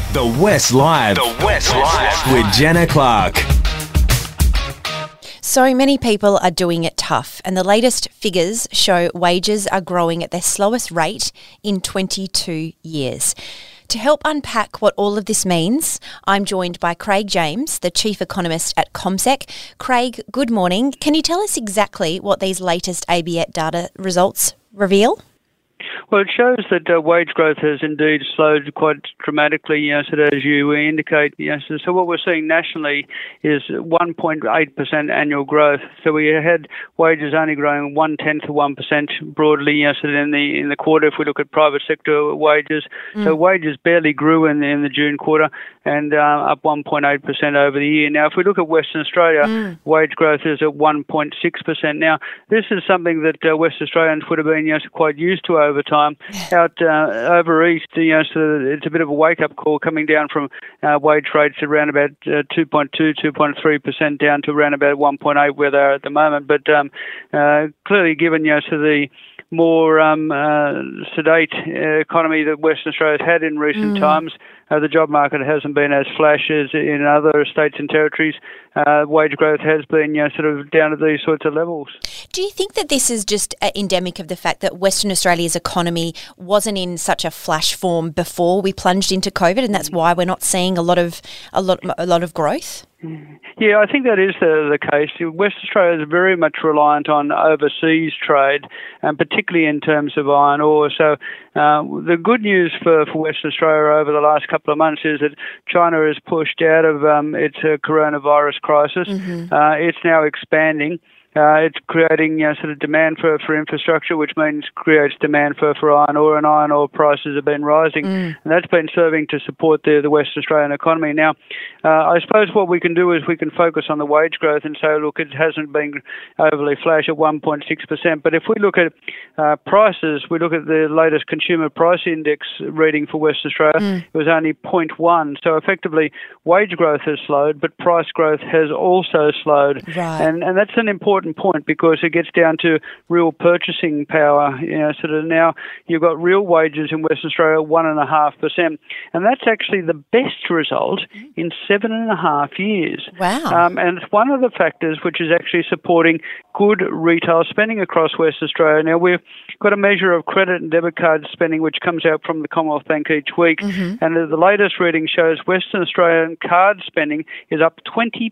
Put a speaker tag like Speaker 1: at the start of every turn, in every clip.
Speaker 1: The West Live. The West Live. With Jenna Clark.
Speaker 2: So many people are doing it tough, and the latest figures show wages are growing at their slowest rate in 22 years. To help unpack what all of this means, I'm joined by Craig James, the Chief Economist at CommSec. Craig, good morning. Can you tell us exactly what these latest ABET data results reveal?
Speaker 3: Well, it shows that wage growth has indeed slowed quite dramatically, as you indicate. So what we're seeing nationally is 1.8% annual growth. So we had wages only growing 0.1% broadly, in the quarter. If we look at private sector wages, so wages barely grew in the June quarter, and up 1.8% over the year. Now, if we look at Western Australia, wage growth is at 1.6%. Now, this is something that West Australians would have been quite used to over time. Out over east, so it's a bit of a wake-up call coming down from wage rates around about 2.3% down to around about 1.8 where they are at the moment. But clearly, given the more sedate economy that Western Australia's had in recent times, the job market hasn't been as flash as in other states and territories. Wage growth has been down at these sorts of levels.
Speaker 2: Do you think that this is just endemic of the fact that Western Australia's economy wasn't in such a flash form before we plunged into COVID, and that's why we're not seeing a lot of growth?
Speaker 3: Yeah, I think that is the case. Western Australia is very much reliant on overseas trade, and particularly in terms of iron ore. So the good news for Western Australia over the last couple of months is that China has pushed out of its coronavirus crisis. It's now expanding. It's creating demand for infrastructure, which means creates demand for iron ore, and iron ore prices have been rising, and that's been serving to support the Western Australian economy. Now, I suppose what we can do is we can focus on the wage growth and say, look, it hasn't been overly flash at 1.6%, but if we look at prices, we look at the latest consumer price index reading for Western Australia, it was only 0.1, so effectively wage growth has slowed, but price growth has also slowed, and that's an important point because it gets down to real purchasing power. Now you've got real wages in Western Australia 1.5%, and that's actually the best result in 7.5 years.
Speaker 2: Wow!
Speaker 3: And it's one of the factors which is actually supporting good retail spending across Western Australia. Now we've got a measure of credit and debit card spending which comes out from the Commonwealth Bank each week, and the latest reading shows Western Australian card spending is up 20%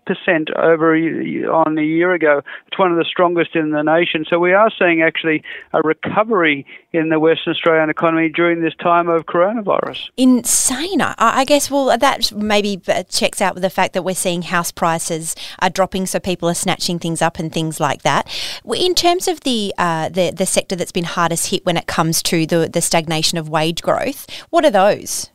Speaker 3: on a year ago. It's one of the strongest in the nation. So we are seeing actually a recovery in the Western Australian economy during this time of coronavirus.
Speaker 2: Insane. I guess, well, that maybe checks out with the fact that we're seeing house prices are dropping, so people are snatching things up and things like that. In terms of the sector that's been hardest hit when it comes to the stagnation of wage growth, what are those?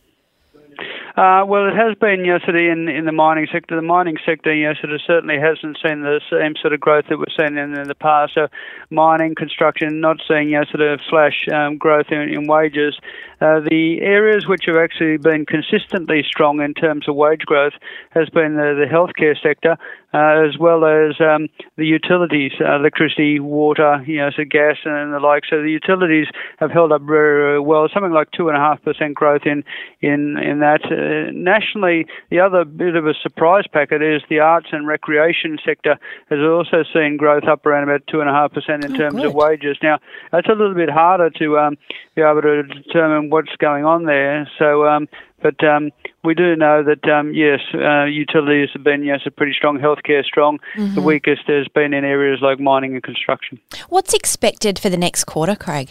Speaker 3: Well, it has been, in the mining sector. The mining sector, certainly hasn't seen the same sort of growth that we've seen in the past. So mining, construction, not seeing, flash growth in wages. The areas which have actually been consistently strong in terms of wage growth has been the healthcare sector, as well as the utilities, electricity, water, so gas and the like. So the utilities have held up very, very well, something like 2.5% growth in that. Nationally, the other bit of a surprise packet is the arts and recreation sector has also seen growth up around about 2.5% in terms of wages. Now, that's a little bit harder to be able to determine what's going on there. So, but we do know that, utilities have been, pretty strong, healthcare strong. The weakest has been in areas like mining and construction. What's
Speaker 2: expected for the next quarter, Craig?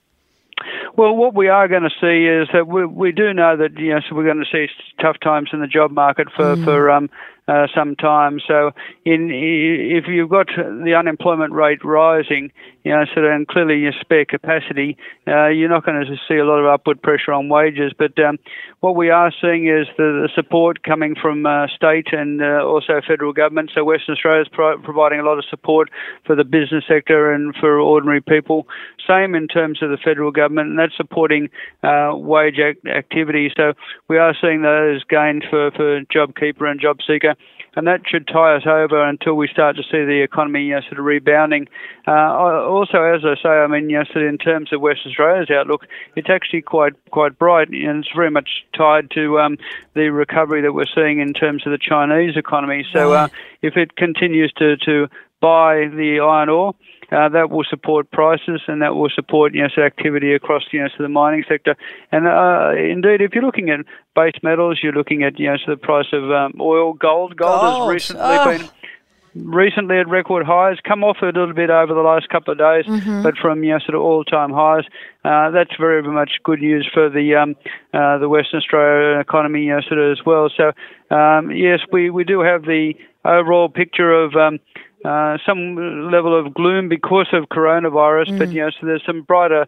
Speaker 3: Well, what we are going to see is that we do know that we're going to see tough times in the job market for some time. So if you've got the unemployment rate rising, and clearly your spare capacity, you're not going to see a lot of upward pressure on wages. But what we are seeing is the support coming from state and also federal government. So Western Australia is providing a lot of support for the business sector and for ordinary people. Same in terms of the federal government, and that's supporting wage activity. So we are seeing those gains for JobKeeper and JobSeeker. and that should tie us over until we start to see the economy sort of rebounding. Also, as I say, I mean, sort of in terms of Western Australia's outlook, it's actually quite bright, and it's very much tied to the recovery that we're seeing in terms of the Chinese economy. So if it continues to buy the iron ore, that will support prices, and that will support activity across the mining sector. And indeed, if you're looking at base metals, you're looking at the price of oil, gold. Gold has recently at record highs, come off a little bit over the last couple of days, but from sort of all-time highs. That's very, very much good news for the Western Australia economy sort of as well. So yes, we do have the overall picture of some level of gloom because of coronavirus, but so there's some brighter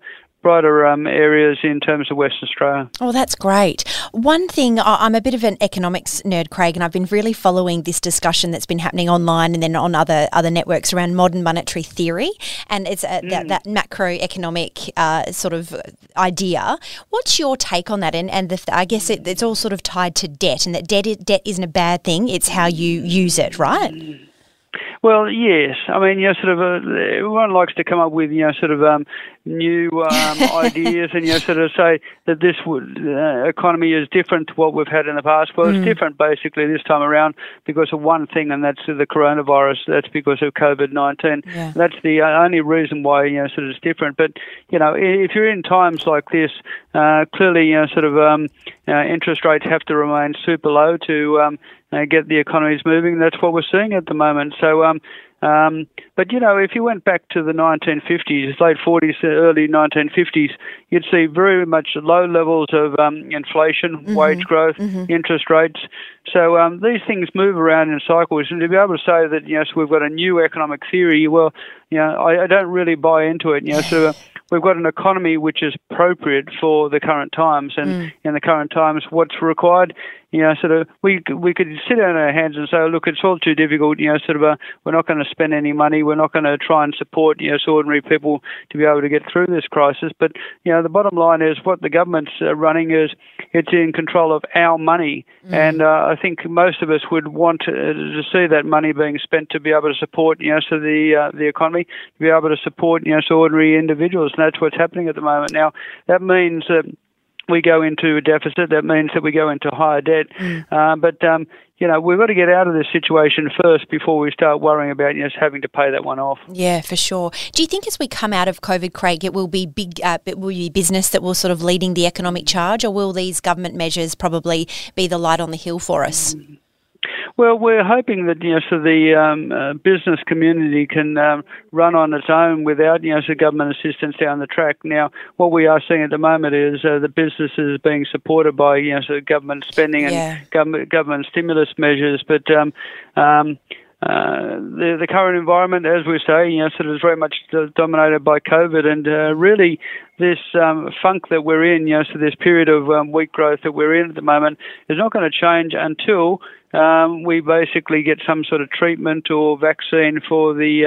Speaker 3: areas in terms of Western Australia.
Speaker 2: Oh, that's great. One thing, I'm a bit of an economics nerd, Craig, and I've been really following this discussion that's been happening online and then on other networks around modern monetary theory, and it's that macroeconomic sort of idea. What's your take on that? And I guess it's all sort of tied to debt, and that debt isn't a bad thing. It's how you use it, right?
Speaker 3: Well, yes. I mean, sort of everyone likes to come up with sort of new ideas, and sort of say that this economy is different to what we've had in the past. Well, it's different basically this time around because of one thing, and that's the coronavirus. That's because of COVID-19. Yeah. That's the only reason why sort of it's different. But if you're in times like this, clearly sort of interest rates have to remain super low to get the economies moving. That's what we're seeing at the moment. So, but if you went back to the 1950s, late 40s, early 1950s, you'd see very much low levels of inflation, wage growth, interest rates. So these things move around in cycles, and to be able to say that so we've got a new economic theory, well, I don't really buy into it. So we've got an economy which is appropriate for the current times, and in the current times, what's required. Sort of, we could sit on our hands and say, oh, look, it's all too difficult. Sort of, we're not going to spend any money. We're not going to try and support ordinary people to be able to get through this crisis. But the bottom line is what the government's running is it's in control of our money, and I think most of us would want to see that money being spent to be able to support the economy, to be able to support ordinary individuals, and that's what's happening at the moment. Now that means that we go into a deficit. That means that we go into higher debt. But we've got to get out of this situation first before we start worrying about having to pay that one off.
Speaker 2: Yeah, for sure. Do you think as we come out of COVID, Craig, it will be business that will sort of leading the economic charge, or will these government measures probably be the light on the hill for us?
Speaker 3: Well, we're hoping that so the business community can run on its own without so government assistance down the track. Now, what we are seeing at the moment is the businesses being supported by so government spending and government stimulus measures, but the current environment, as we say, sort of is very much dominated by COVID, and really this funk that we're in, so this period of weak growth that we're in at the moment is not going to change until we basically get some sort of treatment or vaccine for the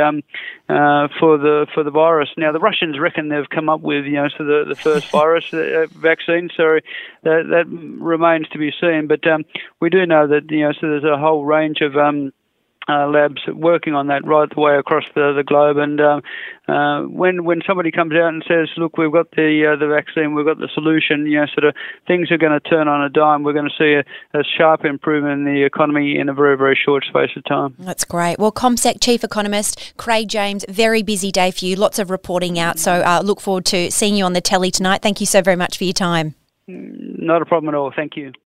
Speaker 3: virus. Now, the Russians reckon they've come up with so the first virus vaccine. So that remains to be seen. But we do know that so there's a whole range of labs working on that right the way across the globe, and when somebody comes out and says, look, we've got the vaccine, we've got the solution, sort of things are going to turn on a dime. We're going to see a sharp improvement in the economy in a very, very short space of time.
Speaker 2: That's great. Well, CommSec Chief Economist Craig James, very busy day for you, lots of reporting out, so look forward to seeing you on the telly tonight. Thank you so very much for your time.
Speaker 3: Not a problem at all. Thank you.